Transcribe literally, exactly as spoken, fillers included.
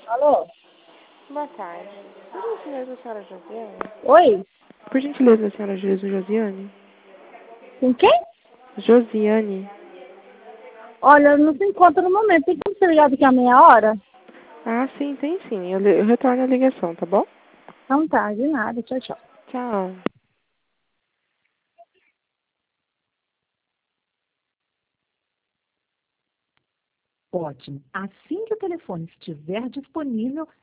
Alô? Boa tarde. Por gentileza, a senhora Josiane? Oi? Por gentileza, a senhora Jesus Josiane? Com quem? Josiane. Olha, não se encontra no momento. Tem como você ligar daqui a meia hora? Ah, sim, tem sim. Eu, li- eu retorno a ligação, tá bom? Não tá, de nada. Tchau, tchau. Tchau. Ótimo. Assim que o telefone estiver disponível,